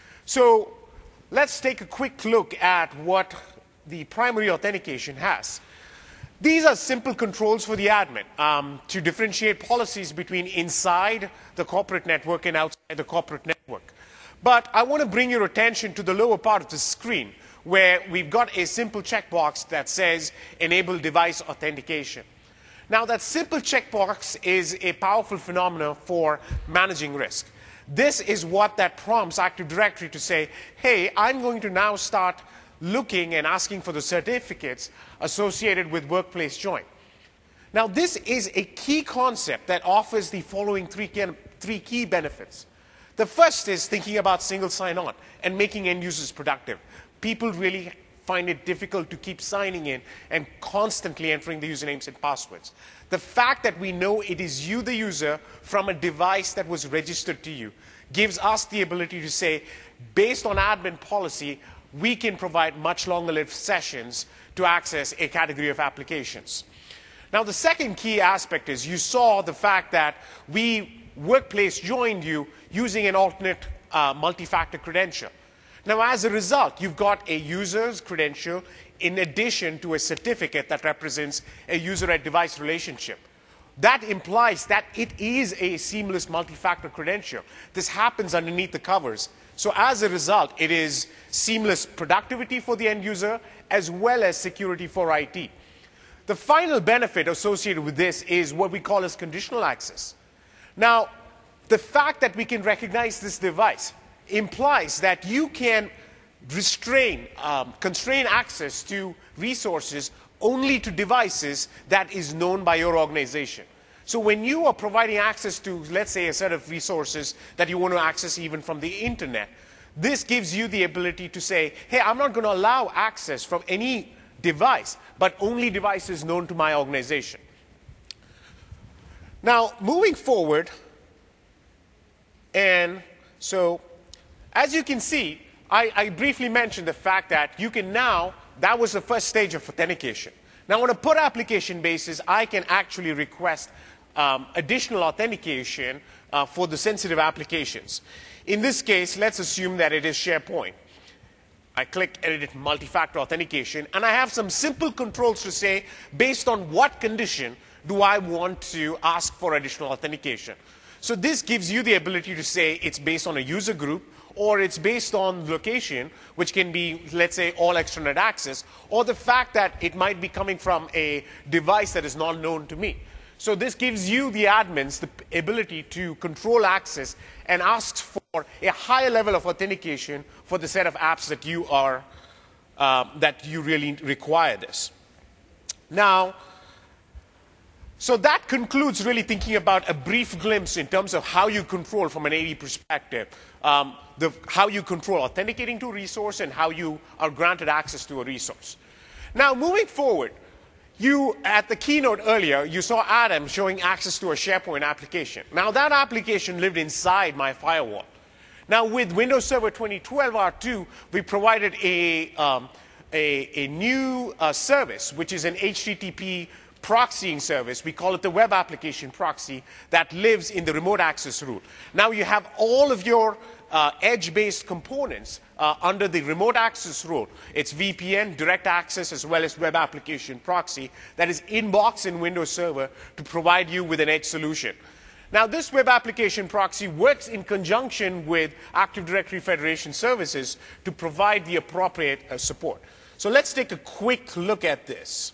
So let's take a quick look at what the primary authentication has. These are simple controls for the admin um, to differentiate policies between inside the corporate network and outside the corporate network. But I want to bring your attention to the lower part of the screen where we've got a simple checkbox that says Enable Device Authentication. Now, that simple checkbox is a powerful phenomenon for managing risk. This is what that prompts Active Directory to say, hey, I'm going to now start looking and asking for the certificates associated with Workplace Join. Now, this is a key concept that offers the following three key, three key benefits. The first is thinking about single sign-on and making end users productive. People really find it difficult to keep signing in and constantly entering the usernames and passwords. The fact that we know it is you, the user, from a device that was registered to you, gives us the ability to say, based on admin policy, we can provide much longer-lived sessions to access a category of applications. Now, the second key aspect is you saw the fact that we, Workplace, joined you using an alternate uh, multi-factor credential. Now, as a result, you've got a user's credential in addition to a certificate that represents a user-at-device relationship. That implies that it is a seamless multi-factor credential. This happens underneath the covers. So as a result, it is seamless productivity for the end user as well as security for I T. The final benefit associated with this is what we call as conditional access. Now, the fact that we can recognize this device implies that you can restrain, um, constrain access to resources only to devices that is known by your organization. So when you are providing access to, let's say, a set of resources that you want to access even from the internet, this gives you the ability to say, hey, I'm not going to allow access from any device, but only devices known to my organization. Now, moving forward, and so as you can see, I, I briefly mentioned the fact that you can now, that was the first stage of authentication. Now, on a per application basis, I can actually request um, additional authentication uh, for the sensitive applications. In this case, let's assume that it is SharePoint. I click Edit Multi-Factor Authentication, and I have some simple controls to say, based on what condition do I want to ask for additional authentication. So this gives you the ability to say it's based on a user group, or it's based on location, which can be, let's say, all extranet access, or the fact that it might be coming from a device that is not known to me. So this gives you, the admins, the ability to control access and asks for a higher level of authentication for the set of apps that you are, uh, that you really require this. Now, so that concludes really thinking about a brief glimpse in terms of how you control from an A D perspective, um, the, how you control authenticating to a resource and how you are granted access to a resource. Now, moving forward, you, at the keynote earlier, you saw Adam showing access to a SharePoint application. Now, that application lived inside my firewall. Now, with Windows Server twenty twelve R two, we provided a, um, a, a new uh, service, which is an H T T P proxying service. We call it the web application proxy that lives in the remote access root. Now you have all of your uh, edge-based components uh, under the remote access root. It's V P N, direct access, as well as web application proxy that is inbox in Windows Server to provide you with an edge solution. Now this web application proxy works in conjunction with Active Directory Federation services to provide the appropriate uh, support. So let's take a quick look at this.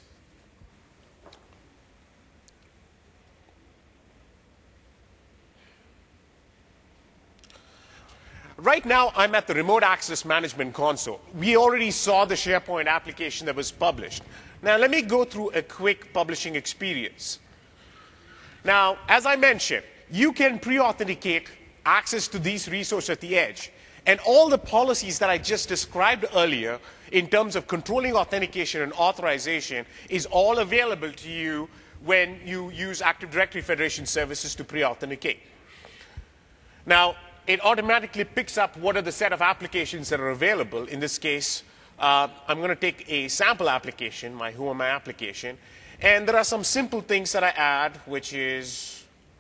Right now, I'm at the Remote Access Management console. We already saw the SharePoint application that was published. Now, let me go through a quick publishing experience. Now, as I mentioned, you can pre-authenticate access to these resources at the edge. And all the policies that I just described earlier in terms of controlling authentication and authorization is all available to you when you use Active Directory Federation services to pre-authenticate. Now, it automatically picks up what are the set of applications that are available. In this case, uh, I'm going to take a sample application, my Who Am I application, and there are some simple things that I add, which is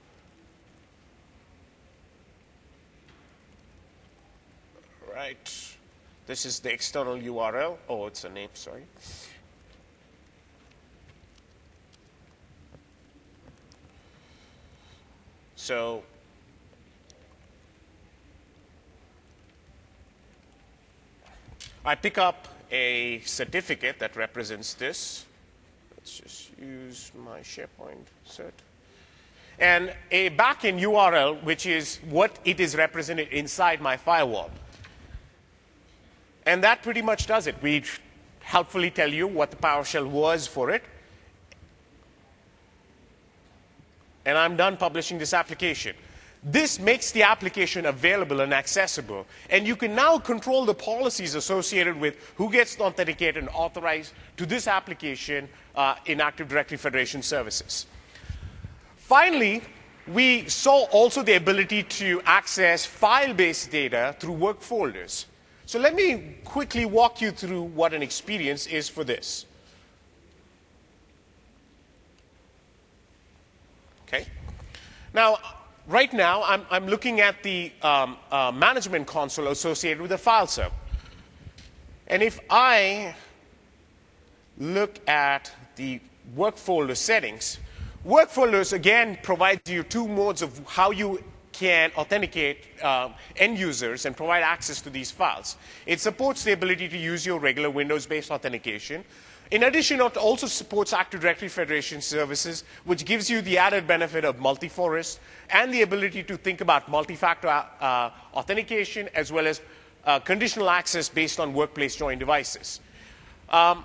right. This is the external U R L. Oh, it's a name, sorry. So I pick up a certificate that represents this. Let's just use my SharePoint cert. And a backend U R L, which is what it is represented inside my firewall. And that pretty much does it. We helpfully tell you what the PowerShell was for it. And I'm done publishing this application. This makes the application available and accessible. And you can now control the policies associated with who gets authenticated and authorized to this application uh, in Active Directory Federation services. Finally, we saw also the ability to access file-based data through work folders. So let me quickly walk you through what an experience is for this. Okay. Now, right now, I'm, I'm looking at the um, uh, management console associated with the file server. And if I look at the work folder settings, work folders, again, provide you two modes of how you can authenticate uh, end users and provide access to these files. It supports the ability to use your regular Windows-based authentication. In addition, it also supports Active Directory Federation services, which gives you the added benefit of multi-forest and the ability to think about multi-factor uh, authentication as well as uh, conditional access based on workplace joint devices. Um,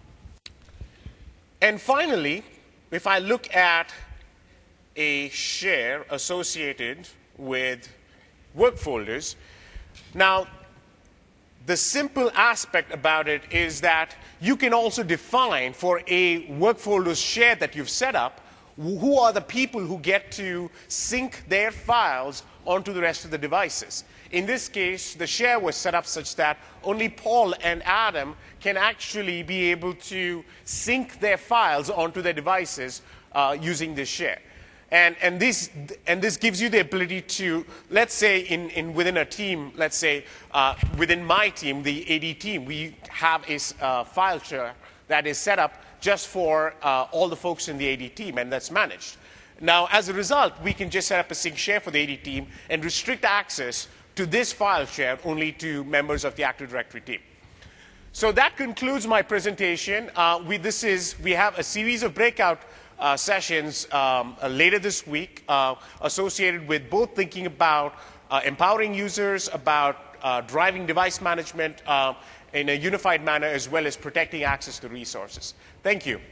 and finally, if I look at a share associated with work folders, now the simple aspect about it is that you can also define for a work folder share that you've set up who are the people who get to sync their files onto the rest of the devices. In this case, the share was set up such that only Paul and Adam can actually be able to sync their files onto their devices uh, using this share. And, and, this, and this gives you the ability to, let's say, in, in within a team, let's say, uh, within my team, the A D team, we have a uh, file share that is set up just for uh, all the folks in the A D team, and that's managed. Now, as a result, we can just set up a sync share for the A D team and restrict access to this file share only to members of the Active Directory team. So that concludes my presentation. Uh, we, this is, we have a series of breakout Uh, sessions um, uh, later this week uh, associated with both thinking about uh, empowering users, about uh, driving device management uh, in a unified manner, as well as protecting access to resources. Thank you.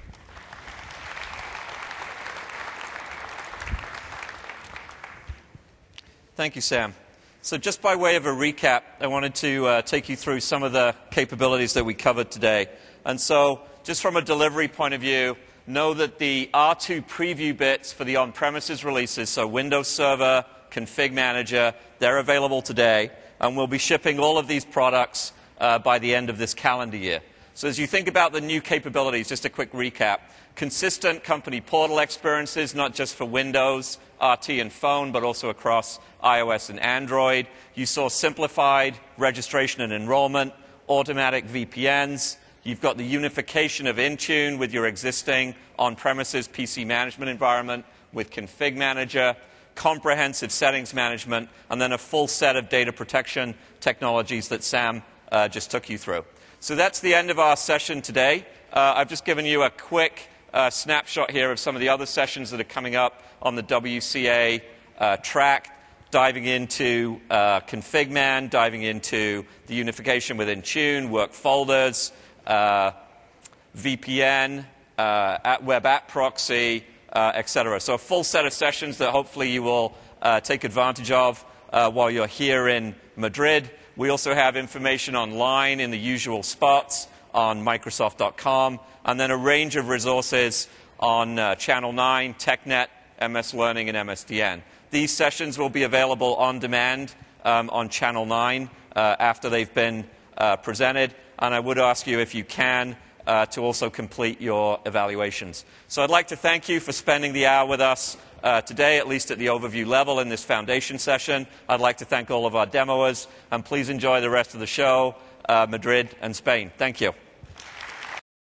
Thank you, Sam. So just by way of a recap, I wanted to uh, take you through some of the capabilities that we covered today. And so just from a delivery point of view, know that the R two preview bits for the on-premises releases, so Windows Server, Config Manager, they're available today, and we'll be shipping all of these products uh, by the end of this calendar year. So as you think about the new capabilities, just a quick recap. Consistent company portal experiences, not just for Windows, R T, and phone, but also across iOS and Android. You saw simplified registration and enrollment, automatic V P Ns. You've got the unification of Intune with your existing on-premises P C management environment with Config Manager, comprehensive settings management, and then a full set of data protection technologies that Sam uh, just took you through. So that's the end of our session today. Uh, I've just given you a quick uh, snapshot here of some of the other sessions that are coming up on the W C A uh, track, diving into uh, ConfigMan, diving into the unification with Intune, work folders, Uh, V P N, uh, at web app proxy, uh, et cetera. So a full set of sessions that hopefully you will uh, take advantage of uh, while you're here in Madrid. We also have information online in the usual spots on Microsoft dot com, and then a range of resources on uh, Channel nine, TechNet, M S Learning, and M S D N. these sessions will be available on demand um, on Channel nine uh, after they've been uh, presented. And I would ask you, if you can, uh, to also complete your evaluations. So I'd like to thank you for spending the hour with us uh, today, at least at the overview level in this foundation session. I'd like to thank all of our demoers, and please enjoy the rest of the show, uh, Madrid and Spain. Thank you.